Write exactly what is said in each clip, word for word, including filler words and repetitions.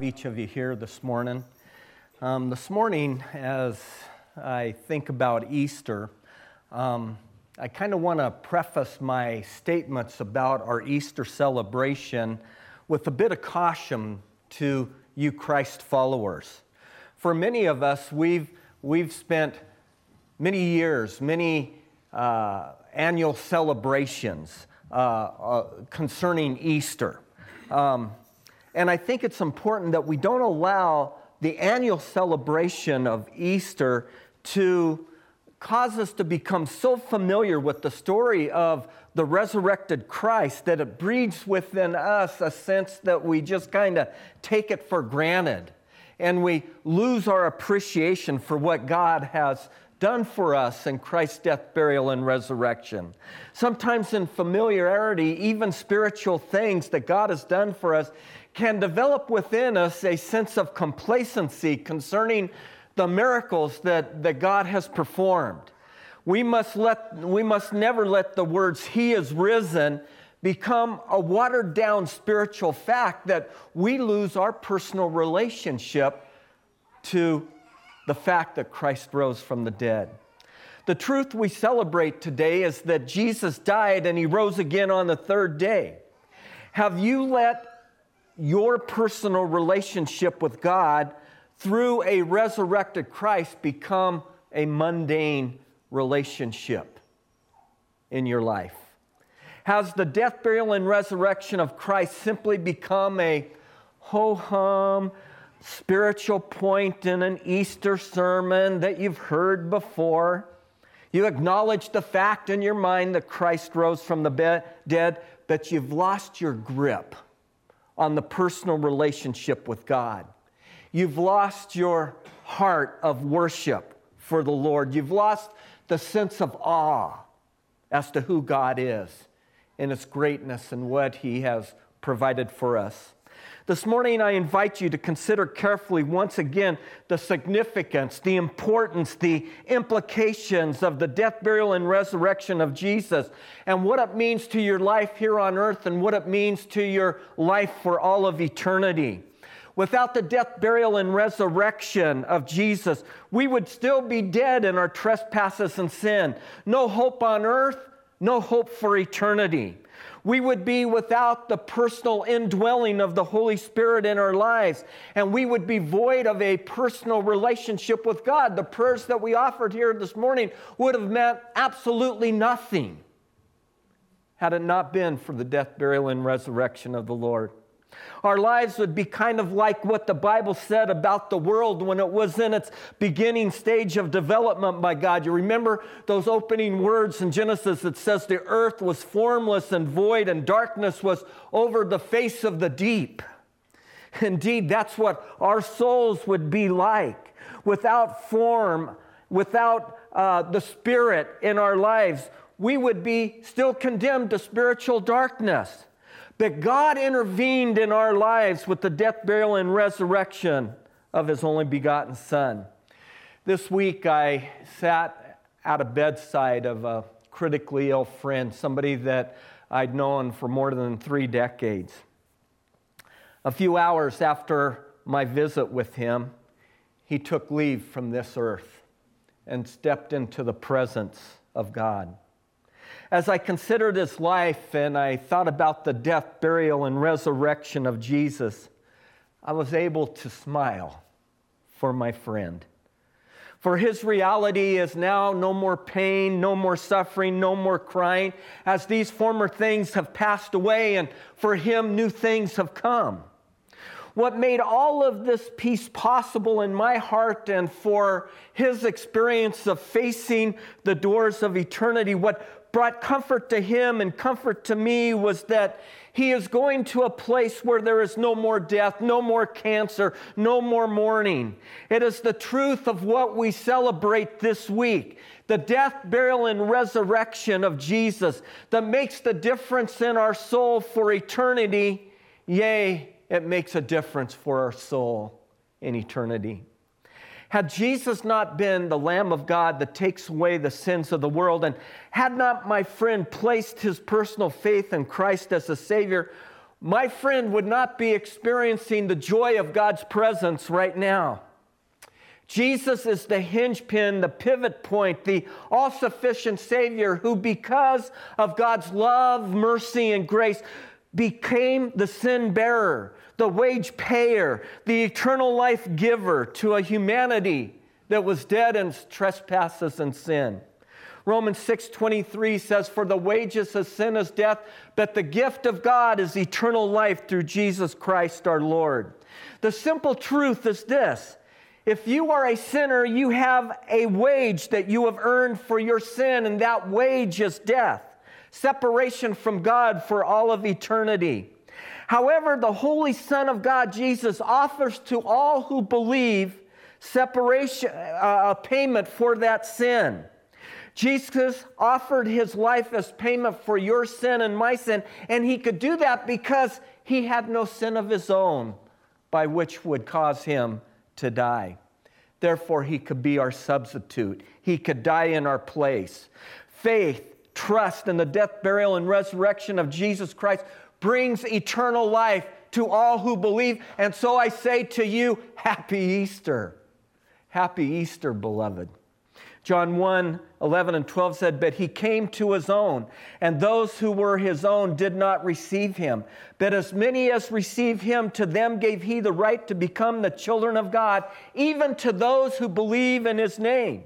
have each of you here this morning. Um, this morning, as I think about Easter, um, I kind of want to preface my statements about our Easter celebration with a bit of caution to you Christ followers. For many of us, we've, we've spent many years, many uh, annual celebrations uh, uh, concerning Easter. Um, And I think it's important that we don't allow the annual celebration of Easter to cause us to become so familiar with the story of the resurrected Christ that it breeds within us a sense that we just kind of take it for granted and we lose our appreciation for what God has done for us in Christ's death, burial, and resurrection. Sometimes in familiarity, even spiritual things that God has done for us can develop within us a sense of complacency concerning the miracles that, that God has performed. We must let, we must never let the words, "He is risen," become a watered-down spiritual fact that we lose our personal relationship to the fact that Christ rose from the dead. The truth we celebrate today is that Jesus died and He rose again on the third day. Have you let your personal relationship with God through a resurrected Christ become a mundane relationship in your life? Has the death, burial, and resurrection of Christ simply become a ho-hum spiritual point in an Easter sermon that you've heard before? You acknowledge the fact in your mind that Christ rose from the be- dead, but you've lost your grip on the personal relationship with God. You've lost your heart of worship for the Lord. You've lost the sense of awe as to who God is and His greatness and what He has provided for us. This morning, I invite you to consider carefully once again the significance, the importance, the implications of the death, burial, and resurrection of Jesus, and what it means to your life here on earth and what it means to your life for all of eternity. Without the death, burial, and resurrection of Jesus, we would still be dead in our trespasses and sin. No hope on earth, no hope for eternity. We would be without the personal indwelling of the Holy Spirit in our lives, and we would be void of a personal relationship with God. The prayers that we offered here this morning would have meant absolutely nothing had it not been for the death, burial, and resurrection of the Lord. Our lives would be kind of like what the Bible said about the world when it was in its beginning stage of development by God. You remember those opening words in Genesis that says the earth was formless and void and darkness was over the face of the deep. Indeed, that's what our souls would be like. Without form, without uh, the Spirit in our lives, we would be still condemned to spiritual darkness. But God intervened in our lives with the death, burial, and resurrection of His only begotten Son. This week I sat at a bedside of a critically ill friend, somebody that I'd known for more than three decades. A few hours after my visit with him, he took leave from this earth and stepped into the presence of God. As I considered his life and I thought about the death, burial, and resurrection of Jesus, I was able to smile for my friend. For his reality is now no more pain, no more suffering, no more crying, as these former things have passed away, and for him new things have come. What made all of this peace possible in my heart and for his experience of facing the doors of eternity, what brought comfort to him and comfort to me was that he is going to a place where there is no more death, no more cancer, no more mourning. It is the truth of what we celebrate this week, the death, burial, and resurrection of Jesus that makes the difference in our soul for eternity. Yea, it makes a difference for our soul in eternity. Had Jesus not been the Lamb of God that takes away the sins of the world, and had not my friend placed his personal faith in Christ as a Savior, my friend would not be experiencing the joy of God's presence right now. Jesus is the hinge pin, the pivot point, the all-sufficient Savior who, because of God's love, mercy, and grace, became the sin bearer, the wage payer, the eternal life giver to a humanity that was dead in trespasses and sin. Romans six twenty-three says, "For the wages of sin is death, but the gift of God is eternal life through Jesus Christ our Lord." The simple truth is this: if you are a sinner, you have a wage that you have earned for your sin, and that wage is death, separation from God for all of eternity. However, the Holy Son of God, Jesus, offers to all who believe separation, uh, a payment for that sin. Jesus offered his life as payment for your sin and my sin, and he could do that because he had no sin of his own by which would cause him to die. Therefore, he could be our substitute. He could die in our place. Faith, trust in the death, burial, and resurrection of Jesus Christ brings eternal life to all who believe. And so I say to you, Happy Easter. Happy Easter, beloved. John one, eleven and twelve said, "But he came to his own, and those who were his own did not receive him. But as many as received him, to them gave he the right to become the children of God, even to those who believe in his name."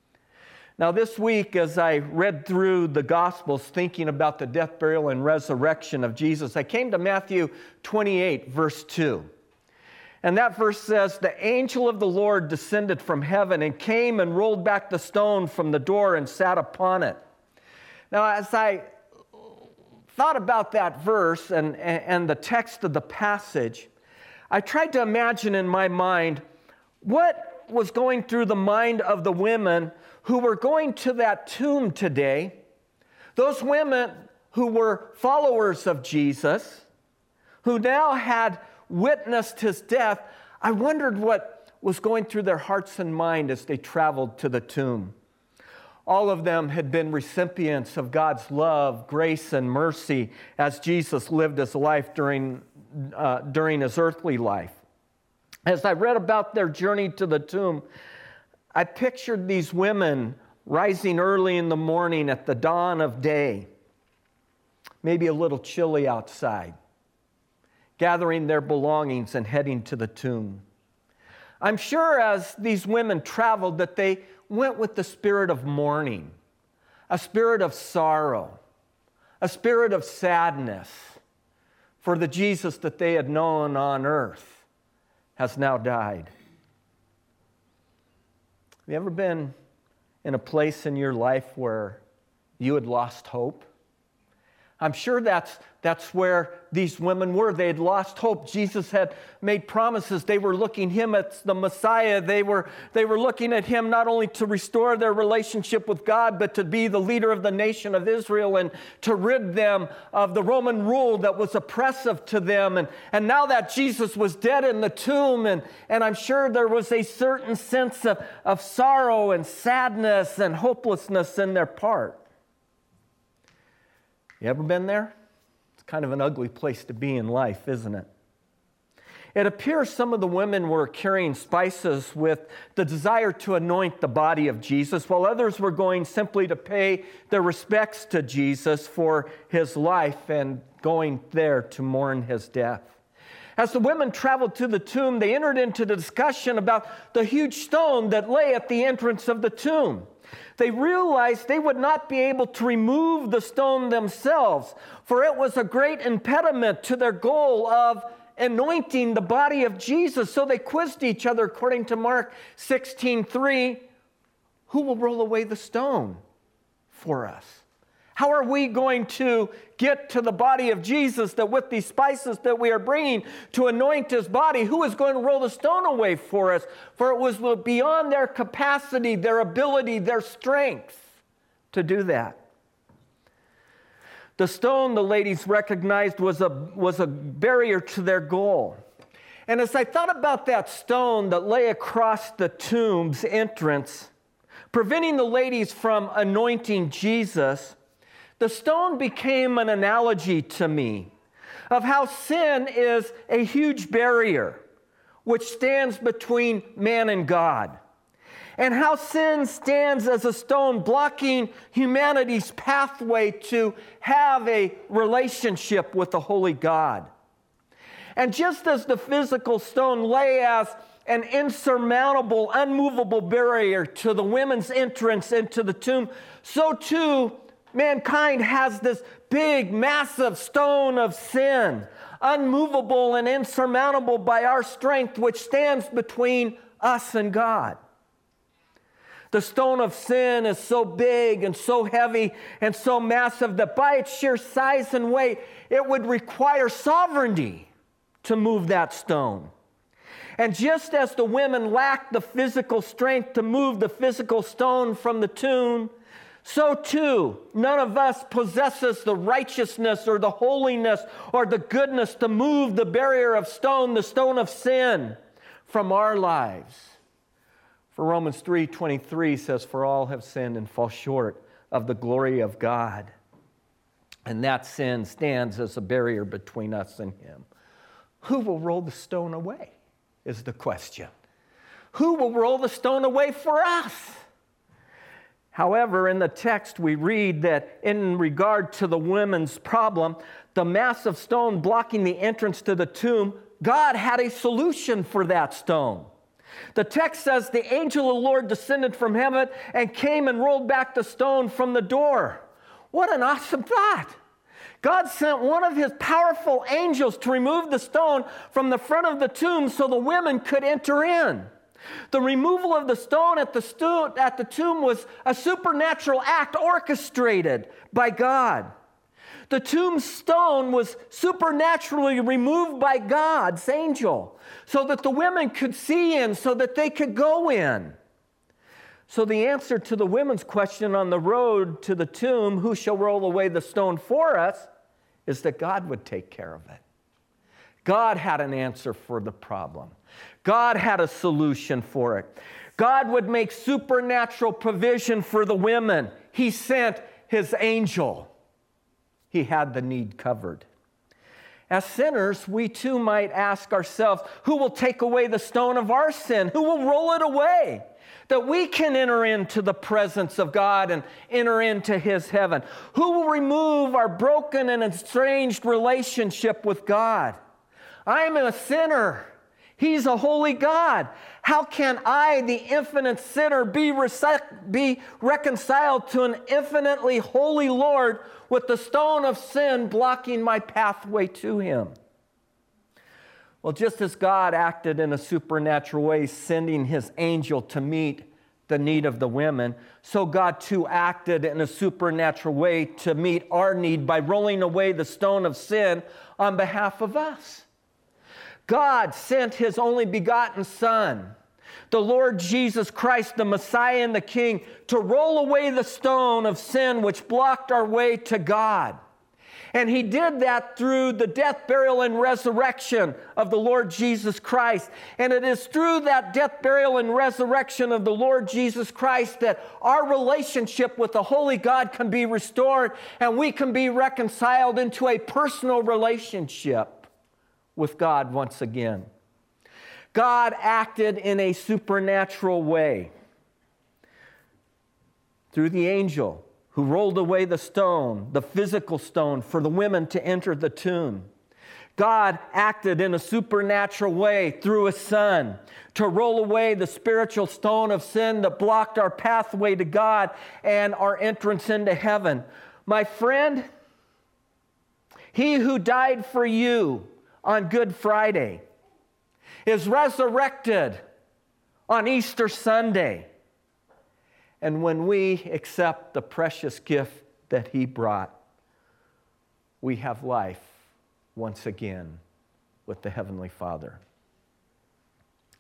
Now this week, as I read through the Gospels, thinking about the death, burial, and resurrection of Jesus, I came to Matthew twenty-eight, verse two. And that verse says, "The angel of the Lord descended from heaven and came and rolled back the stone from the door and sat upon it." Now, as I thought about that verse and, and the text of the passage, I tried to imagine in my mind what was going through the mind of the women who were going to that tomb today, those women who were followers of Jesus, who now had witnessed his death. I wondered what was going through their hearts and mind as they traveled to the tomb. All of them had been recipients of God's love, grace, and mercy as Jesus lived his life during, uh, during his earthly life. As I read about their journey to the tomb, I pictured these women rising early in the morning at the dawn of day, maybe a little chilly outside, gathering their belongings and heading to the tomb. I'm sure as these women traveled that they went with the spirit of mourning, a spirit of sorrow, a spirit of sadness, for the Jesus that they had known on earth has now died. Have you ever been in a place in your life where you had lost hope? I'm sure that's, that's where these women were. They had lost hope. Jesus had made promises. They were looking him at the Messiah. They were, they were looking at him not only to restore their relationship with God, but to be the leader of the nation of Israel and to rid them of the Roman rule that was oppressive to them. And, and now that Jesus was dead in the tomb, and, and I'm sure there was a certain sense of, of sorrow and sadness and hopelessness in their part. You ever been there? It's kind of an ugly place to be in life, isn't it? It appears some of the women were carrying spices with the desire to anoint the body of Jesus, while others were going simply to pay their respects to Jesus for his life and going there to mourn his death. As the women traveled to the tomb, they entered into the discussion about the huge stone that lay at the entrance of the tomb. They realized they would not be able to remove the stone themselves, for it was a great impediment to their goal of anointing the body of Jesus. So they quizzed each other, according to Mark sixteen three, who will roll away the stone for us? How are we going to get to the body of Jesus that with these spices that we are bringing to anoint his body, who is going to roll the stone away for us? For it was beyond their capacity, their ability, their strength to do that. The stone, the ladies recognized, was a, was a barrier to their goal. And as I thought about that stone that lay across the tomb's entrance, preventing the ladies from anointing Jesus, the stone became an analogy to me, of how sin is a huge barrier which stands between man and God, and how sin stands as a stone blocking humanity's pathway to have a relationship with the holy God. And just as the physical stone lay as an insurmountable, unmovable barrier to the women's entrance into the tomb, so too mankind has this big, massive stone of sin, unmovable and insurmountable by our strength, which stands between us and God. The stone of sin is so big and so heavy and so massive that by its sheer size and weight, it would require sovereignty to move that stone. And just as the women lacked the physical strength to move the physical stone from the tomb, so too, none of us possesses the righteousness or the holiness or the goodness to move the barrier of stone, the stone of sin, from our lives. For Romans three twenty-three says, "For all have sinned and fall short of the glory of God." And that sin stands as a barrier between us and Him. Who will roll the stone away is the question. Who will roll the stone away for us? However, in the text we read that in regard to the women's problem, the massive stone blocking the entrance to the tomb, God had a solution for that stone. The text says the angel of the Lord descended from heaven and came and rolled back the stone from the door. What an awesome thought! God sent one of His powerful angels to remove the stone from the front of the tomb so the women could enter in. The removal of the stone at the, sto- at the tomb was a supernatural act orchestrated by God. The tombstone was supernaturally removed by God's angel so that the women could see in, so that they could go in. So the answer to the women's question on the road to the tomb, who shall roll away the stone for us, is that God would take care of it. God had an answer for the problem. God had a solution for it. God would make supernatural provision for the women. He sent His angel. He had the need covered. As sinners, we too might ask ourselves, who will take away the stone of our sin? Who will roll it away? That we can enter into the presence of God and enter into His heaven. Who will remove our broken and estranged relationship with God? I'm a sinner. He's a holy God. How can I, the infinite sinner, be, rec- be reconciled to an infinitely holy Lord with the stone of sin blocking my pathway to Him? Well, just as God acted in a supernatural way, sending His angel to meet the need of the women, so God too acted in a supernatural way to meet our need by rolling away the stone of sin on behalf of us. God sent His only begotten Son, the Lord Jesus Christ, the Messiah and the King, to roll away the stone of sin which blocked our way to God. And He did that through the death, burial, and resurrection of the Lord Jesus Christ. And it is through that death, burial, and resurrection of the Lord Jesus Christ that our relationship with the Holy God can be restored and we can be reconciled into a personal relationship with God once again. God acted in a supernatural way through the angel who rolled away the stone, the physical stone, for the women to enter the tomb. God acted in a supernatural way through His Son to roll away the spiritual stone of sin that blocked our pathway to God and our entrance into heaven. My friend, He who died for you on Good Friday is resurrected on Easter Sunday. And when we accept the precious gift that He brought, we have life once again with the Heavenly Father.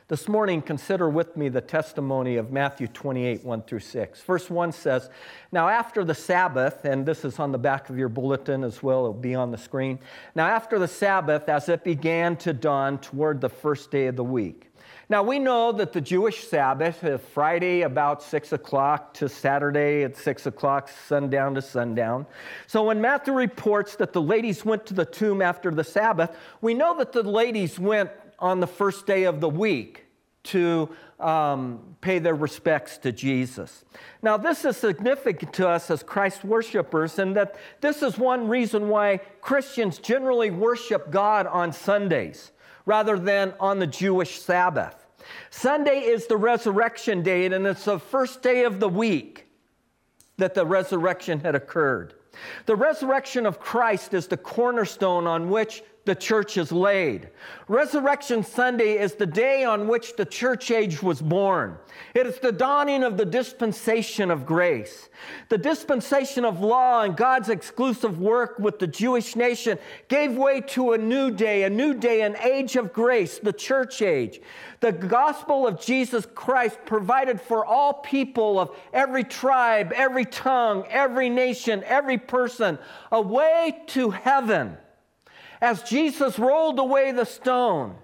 This morning, consider with me the testimony of Matthew twenty-eight, one through six. Verse one says, "Now after the Sabbath," and this is on the back of your bulletin as well, it'll be on the screen. "Now after the Sabbath, as it began to dawn toward the first day of the week." Now we know that the Jewish Sabbath is Friday about six o'clock to Saturday at six o'clock, sundown to sundown. So when Matthew reports that the ladies went to the tomb after the Sabbath, we know that the ladies went on the first day of the week to um, pay their respects to Jesus. Now, this is significant to us as Christ worshipers, and that this is one reason why Christians generally worship God on Sundays rather than on the Jewish Sabbath. Sunday is the resurrection date, and it's the first day of the week that the resurrection had occurred. The resurrection of Christ is the cornerstone on which the church is laid. Resurrection Sunday is the day on which the church age was born. It is the dawning of the dispensation of grace. The dispensation of law and God's exclusive work with the Jewish nation gave way to a new day, a new day, an age of grace, the church age. The gospel of Jesus Christ provided for all people of every tribe, every tongue, every nation, every person, a way to heaven. As Jesus rolled away the stone,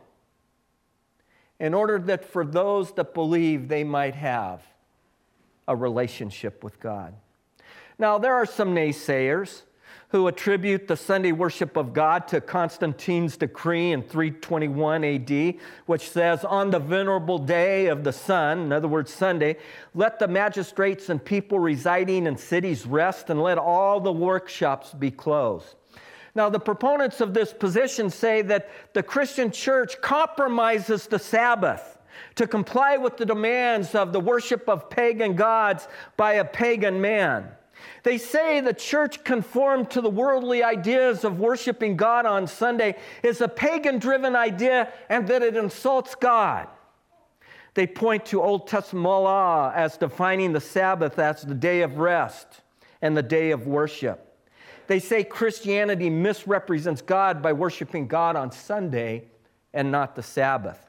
in order that for those that believe they might have a relationship with God. Now, there are some naysayers who attribute the Sunday worship of God to Constantine's decree in three twenty-one A D, which says, "On the venerable day of the sun," in other words, Sunday, "let the magistrates and people residing in cities rest, and let all the workshops be closed." Now, the proponents of this position say that the Christian church compromises the Sabbath to comply with the demands of the worship of pagan gods by a pagan man. They say the church conformed to the worldly ideas of worshiping God on Sunday is a pagan-driven idea and that it insults God. They point to Old Testament law as defining the Sabbath as the day of rest and the day of worship. They say Christianity misrepresents God by worshiping God on Sunday and not the Sabbath.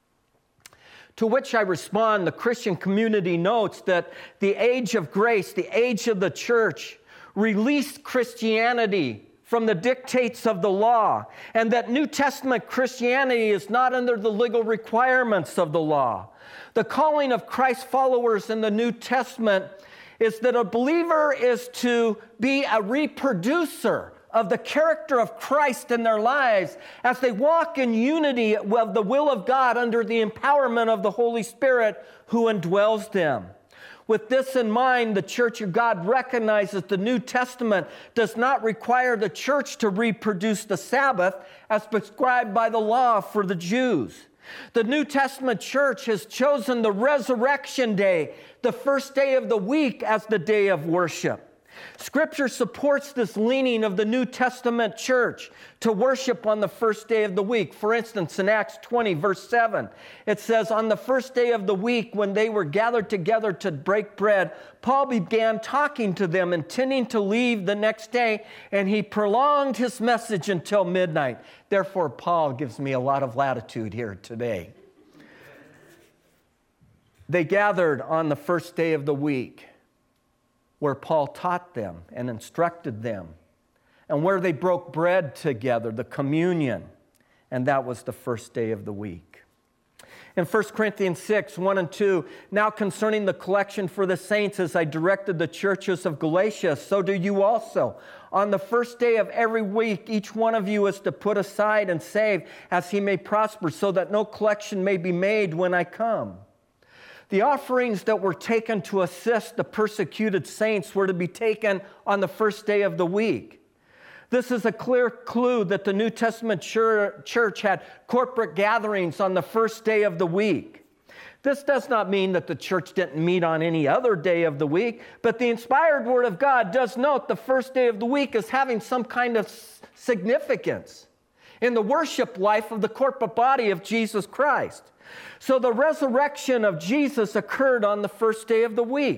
To which I respond, the Christian community notes that the age of grace, the age of the church, released Christianity from the dictates of the law, and that New Testament Christianity is not under the legal requirements of the law. The calling of Christ's followers in the New Testament is that a believer is to be a reproducer of the character of Christ in their lives as they walk in unity with the will of God under the empowerment of the Holy Spirit who indwells them. With this in mind, the Church of God recognizes the New Testament does not require the church to reproduce the Sabbath as prescribed by the law for the Jews. The New Testament church has chosen the resurrection day, the first day of the week, as the day of worship. Scripture supports this leaning of the New Testament church to worship on the first day of the week. For instance, in Acts twenty, verse seven, it says, "On the first day of the week, when they were gathered together to break bread, Paul began talking to them, intending to leave the next day, and he prolonged his message until midnight." Therefore, Paul gives me a lot of latitude here today. They gathered on the first day of the week, where Paul taught them and instructed them, and where they broke bread together, the communion, and that was the first day of the week. In First Corinthians six, one and two, "Now concerning the collection for the saints, as I directed the churches of Galatia, so do you also. On the first day of every week, each one of you is to put aside and save as he may prosper, so that no collection may be made when I come." The offerings that were taken to assist the persecuted saints were to be taken on the first day of the week. This is a clear clue that the New Testament church had corporate gatherings on the first day of the week. This does not mean that the church didn't meet on any other day of the week, but the inspired Word of God does note the first day of the week as having some kind of significance in the worship life of the corporate body of Jesus Christ. So the resurrection of Jesus occurred on the first day of the week.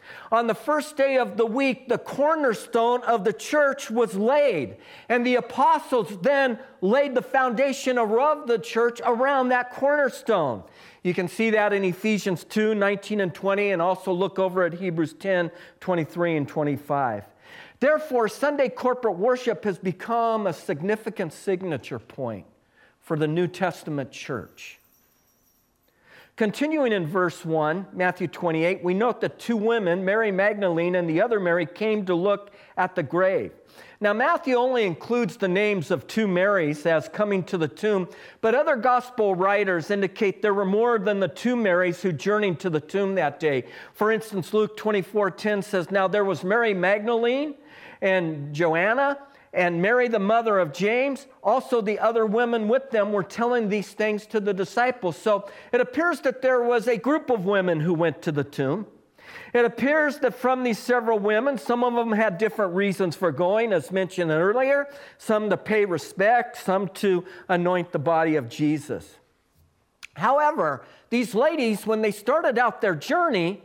On the first day of the week, the cornerstone of the church was laid, and the apostles then laid the foundation of the church around that cornerstone. You can see that in Ephesians two, nineteen and twenty, and also look over at Hebrews ten, twenty-three and twenty-five. Therefore, Sunday corporate worship has become a significant signature point for the New Testament church. Continuing in verse one, Matthew twenty-eight, we note that two women, Mary Magdalene and the other Mary, came to look at the grave. Now, Matthew only includes the names of two Marys as coming to the tomb, but other gospel writers indicate there were more than the two Marys who journeyed to the tomb that day. For instance, Luke twenty-four ten says, now there was Mary Magdalene and Joanna, and Mary, the mother of James. Also, the other women with them were telling these things to the disciples. So it appears that there was a group of women who went to the tomb. It appears that from these several women, some of them had different reasons for going, as mentioned earlier, some to pay respect, some to anoint the body of Jesus. However, these ladies, when they started out their journey,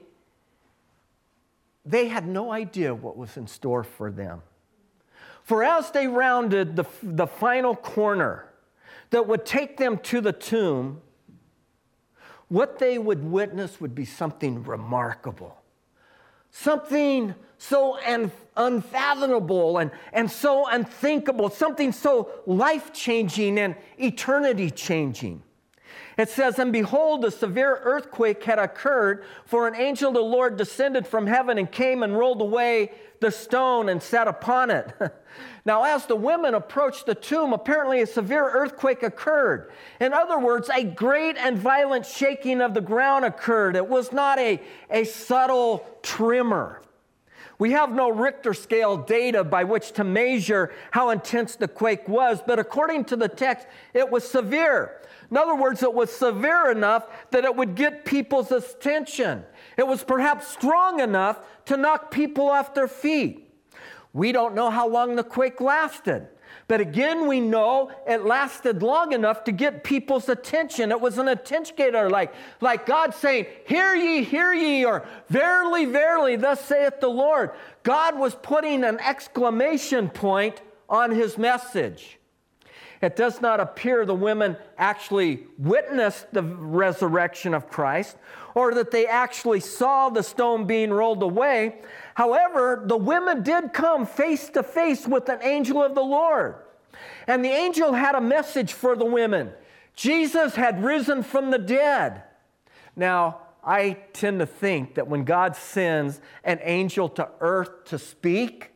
they had no idea what was in store for them. For as they rounded the, the final corner that would take them to the tomb, what they would witness would be something remarkable. Something so un- unfathomable and, and so unthinkable, something so life-changing and eternity-changing. It says, and behold, a severe earthquake had occurred, for an angel of the Lord descended from heaven and came and rolled away the stone and sat upon it. Now, as the women approached the tomb, apparently a severe earthquake occurred. In other words, a great and violent shaking of the ground occurred. It was not a, a subtle tremor. We have no Richter scale data by which to measure how intense the quake was, but according to the text, it was severe. In other words, it was severe enough that it would get people's attention. It was perhaps strong enough to knock people off their feet. We don't know how long the quake lasted. But again, we know it lasted long enough to get people's attention. It was an attention getter, like, like God saying, hear ye, hear ye, or verily, verily, thus saith the Lord. God was putting an exclamation point on his message. It does not appear the women actually witnessed the resurrection of Christ or that they actually saw the stone being rolled away. However, the women did come face to face with an angel of the Lord. And the angel had a message for the women. Jesus had risen from the dead. Now, I tend to think that when God sends an angel to earth to speak,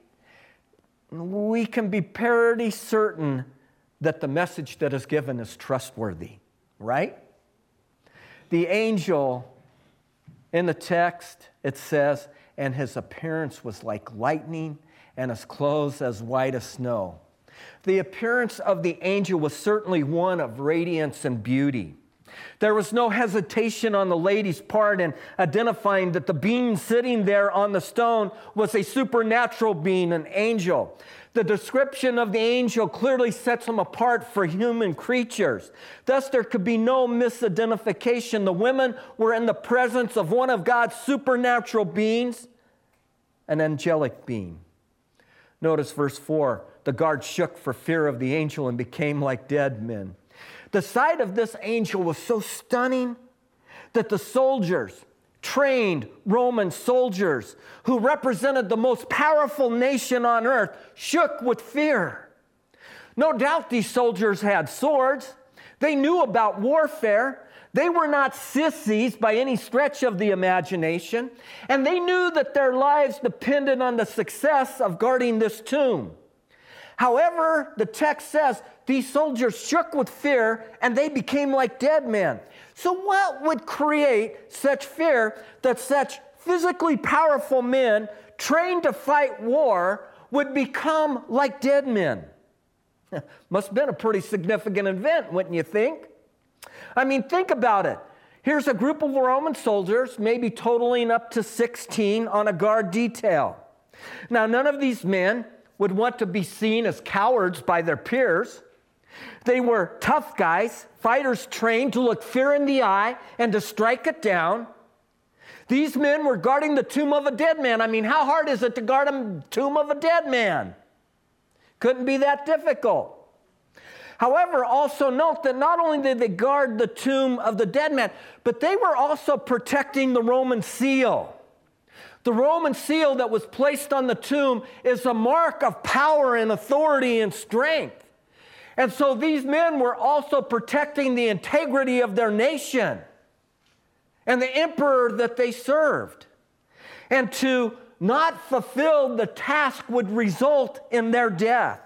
we can be pretty certain that the message that is given is trustworthy, right? The angel, in the text, it says, and his appearance was like lightning, and his clothes as white as snow. The appearance of the angel was certainly one of radiance and beauty. There was no hesitation on the lady's part in identifying that the being sitting there on the stone was a supernatural being, an angel. The description of the angel clearly sets him apart for human creatures. Thus, there could be no misidentification. The women were in the presence of one of God's supernatural beings, an angelic being. Notice verse four. The guards shook for fear of the angel and became like dead men. The sight of this angel was so stunning that the soldiers, trained Roman soldiers who represented the most powerful nation on earth, shook with fear. No doubt these soldiers had swords. They knew about warfare. They were not sissies by any stretch of the imagination. And they knew that their lives depended on the success of guarding this tomb. However, the text says these soldiers shook with fear and they became like dead men. So what would create such fear that such physically powerful men trained to fight war would become like dead men? Must have been a pretty significant event, wouldn't you think? I mean, think about it. Here's a group of Roman soldiers, maybe totaling up to sixteen, on a guard detail. Now, none of these men would want to be seen as cowards by their peers. They were tough guys, fighters trained to look fear in the eye and to strike it down. These men were guarding the tomb of a dead man. I mean, how hard is it to guard a tomb of a dead man? Couldn't be that difficult. However, also note that not only did they guard the tomb of the dead man, but they were also protecting the Roman seal. The Roman seal that was placed on the tomb is a mark of power and authority and strength. And so these men were also protecting the integrity of their nation and the emperor that they served. And to not fulfill the task would result in their death.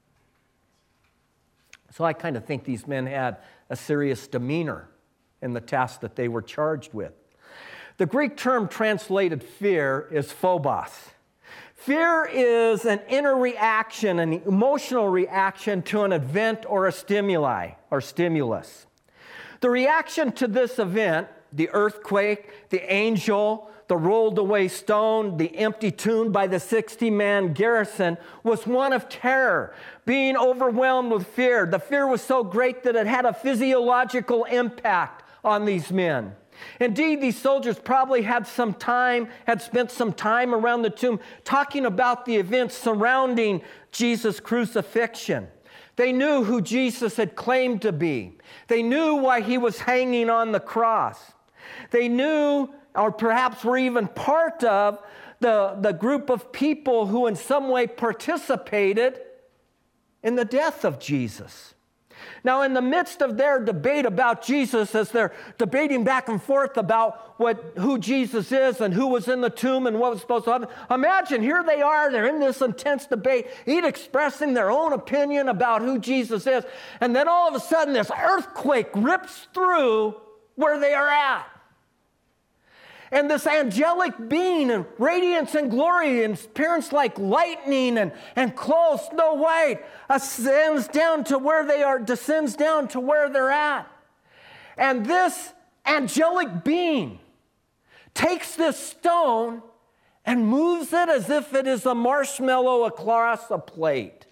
So I kind of think these men had a serious demeanor in the task that they were charged with. The Greek term translated fear is phobos. Fear is an inner reaction, an emotional reaction to an event or a stimuli or stimulus. The reaction to this event, the earthquake, the angel, the rolled away stone, the empty tomb by the sixty-man garrison, was one of terror, being overwhelmed with fear. The fear was so great that it had a physiological impact on these men. Indeed, these soldiers probably had some time, had spent some time around the tomb talking about the events surrounding Jesus' crucifixion. They knew who Jesus had claimed to be. They knew why he was hanging on the cross. They knew, or perhaps were even part of, the, the group of people who in some way participated in the death of Jesus. Now, in the midst of their debate about Jesus, as they're debating back and forth about what, who Jesus is and who was in the tomb and what was supposed to happen, imagine here they are, they're in this intense debate, each expressing their own opinion about who Jesus is, and then all of a sudden this earthquake rips through where they are at. And this angelic being and radiance and glory and appearance like lightning and, and clothes snow white ascends down to where they are, descends down to where they're at. And this angelic being takes this stone and moves it as if it is a marshmallow across a plate.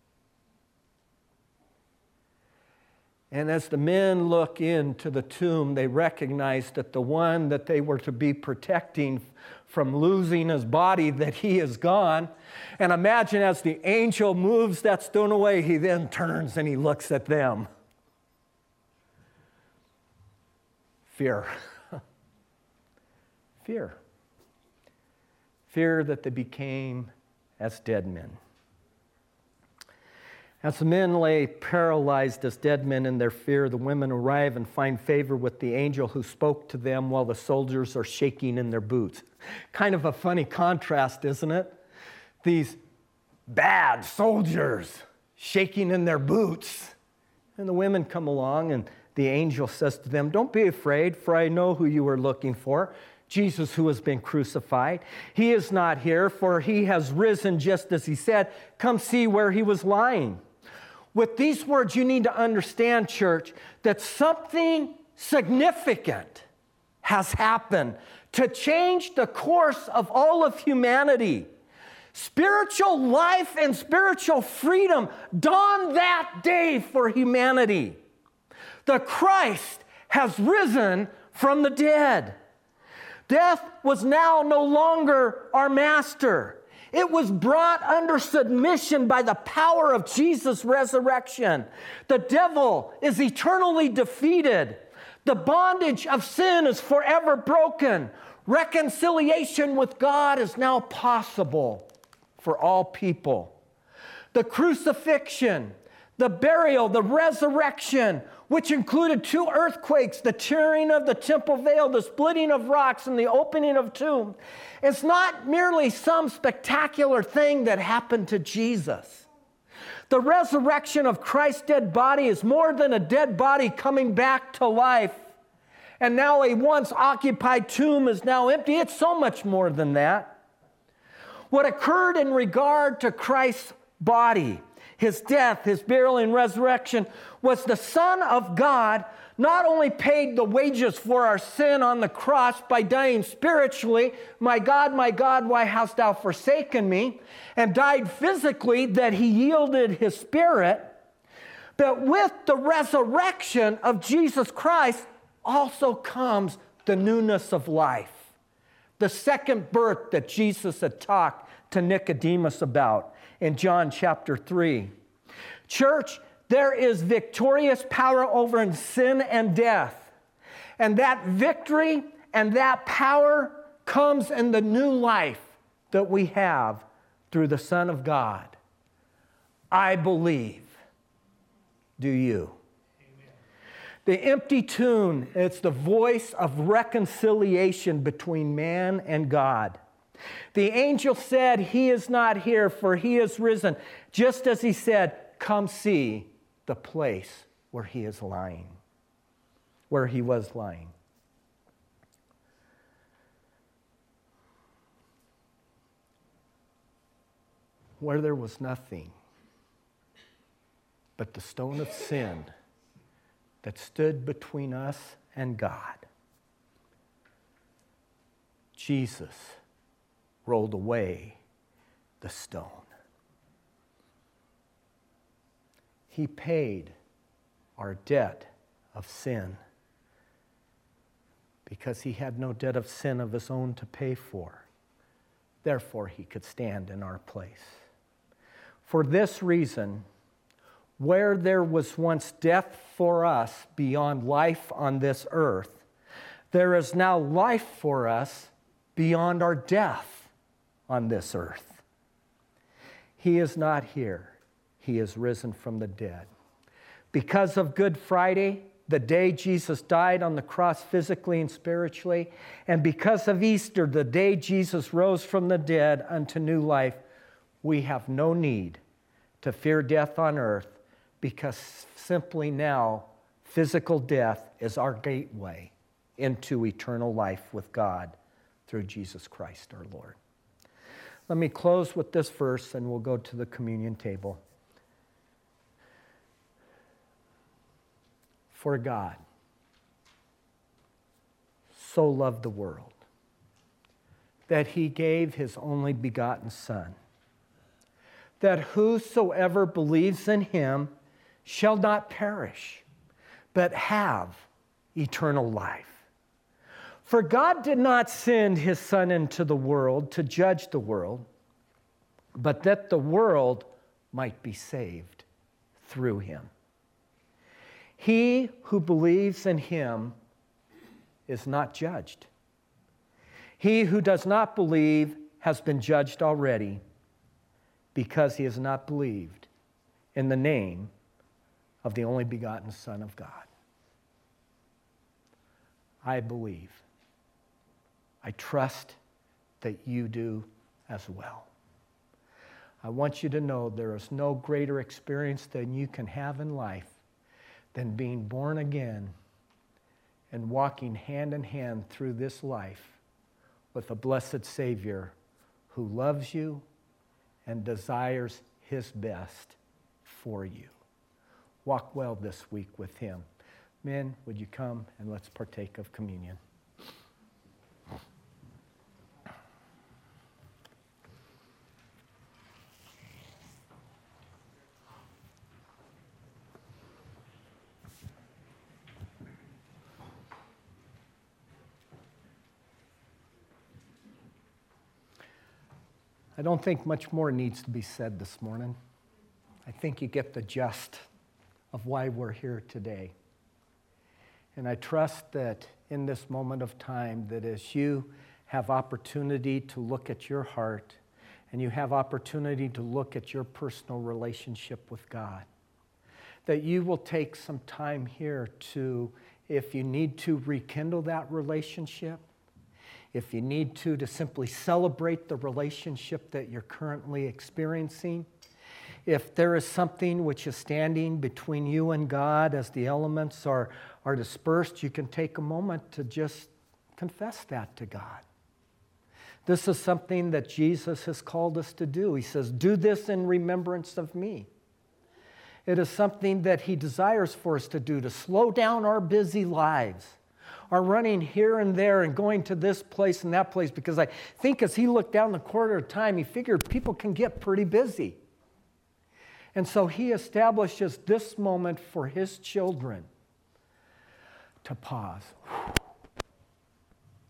And as the men look into the tomb, they recognize that the one that they were to be protecting from losing his body, that he is gone. And imagine as the angel moves that stone away, he then turns and he looks at them. Fear. Fear. Fear that they became as dead men. As the men lay paralyzed as dead men in their fear, the women arrive and find favor with the angel who spoke to them while the soldiers are shaking in their boots. Kind of a funny contrast, isn't it? These bad soldiers shaking in their boots. And the women come along and the angel says to them, "Don't be afraid, for I know who you are looking for. Jesus who has been crucified. He is not here, for he has risen just as he said. Come see where he was lying." With these words, you need to understand, church, that something significant has happened to change the course of all of humanity. Spiritual life and spiritual freedom dawned that day for humanity. The Christ has risen from the dead. Death was now no longer our master. It was brought under submission by the power of Jesus' resurrection. The devil is eternally defeated. The bondage of sin is forever broken. Reconciliation with God is now possible for all people. The crucifixion, the burial, the resurrection, which included two earthquakes, the tearing of the temple veil, the splitting of rocks, and the opening of tombs. It's not merely some spectacular thing that happened to Jesus. The resurrection of Christ's dead body is more than a dead body coming back to life. And now a once occupied tomb is now empty. It's so much more than that. What occurred in regard to Christ's body, his death, his burial, and resurrection, was the Son of God not only paid the wages for our sin on the cross by dying spiritually, "My God, my God, why hast thou forsaken me?" and died physically that he yielded his spirit, but with the resurrection of Jesus Christ also comes the newness of life. The second birth that Jesus had talked to Nicodemus about in John chapter three. Church, there is victorious power over sin and death. And that victory and that power comes in the new life that we have through the Son of God. I believe. Do you? Amen. The empty tomb, it's the voice of reconciliation between man and God. The angel said, he is not here, for he is risen. Just as he said, come see the place where he is lying, where he was lying. Where there was nothing but the stone of sin that stood between us and God, Jesus rolled away the stone. He paid our debt of sin because he had no debt of sin of his own to pay for. Therefore, he could stand in our place. For this reason, where there was once death for us beyond life on this earth, there is now life for us beyond our death on this earth. He is not here. He is risen from the dead. Because of Good Friday, the day Jesus died on the cross physically and spiritually, and because of Easter, the day Jesus rose from the dead unto new life, we have no need to fear death on earth, because simply now physical death is our gateway into eternal life with God through Jesus Christ our Lord. Let me close with this verse and we'll go to the communion table. For God so loved the world that he gave his only begotten Son, that whosoever believes in him shall not perish, but have eternal life. For God did not send his Son into the world to judge the world, but that the world might be saved through him. He who believes in him is not judged. He who does not believe has been judged already, because he has not believed in the name of the only begotten Son of God. I believe. I trust that you do as well. I want you to know there is no greater experience than you can have in life than being born again and walking hand in hand through this life with a blessed Savior who loves you and desires his best for you. Walk well this week with him. Men, would you come and let's partake of communion? I don't think much more needs to be said this morning. I think you get the gist of why we're here today. And I trust that in this moment of time, that as you have opportunity to look at your heart and you have opportunity to look at your personal relationship with God, that you will take some time here to, if you need to, rekindle that relationship. If you need to, to simply celebrate the relationship that you're currently experiencing. If there is something which is standing between you and God as the elements are, are dispersed, you can take a moment to just confess that to God. This is something that Jesus has called us to do. He says, do this in remembrance of me. It is something that he desires for us to do, to slow down our busy lives, are running here and there and going to this place and that place, because I think as he looked down the corridor of time, he figured people can get pretty busy. And so he establishes this moment for his children to pause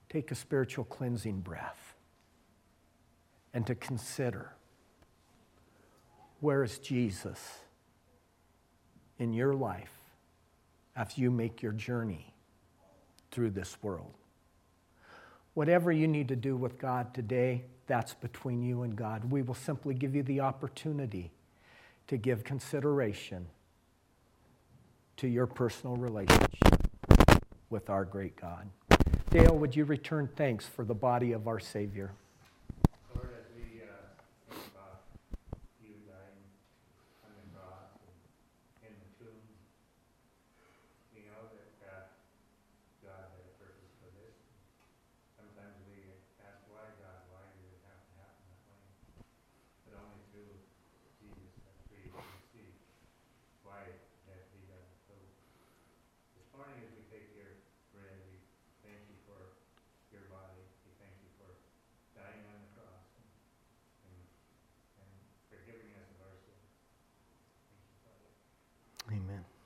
take a spiritual cleansing breath and to consider, where is Jesus in your life as you make your journey through this world? Whatever you need to do with God today, that's between you and God. We will simply give you the opportunity to give consideration to your personal relationship with our great God. Dale, would you return thanks for the body of our Savior? Lord, as we uh, think about you dying on the cross and in the tomb, we know that uh, God had a purpose for this. Sometimes we ask, why, God, why did it have to happen that way? But only through Jesus that we can see why it had to be done. So this morning as we take your bread, we thank you for your body. We thank you for dying on the cross and, and forgiving us of our sins. Thank you, Father. Amen.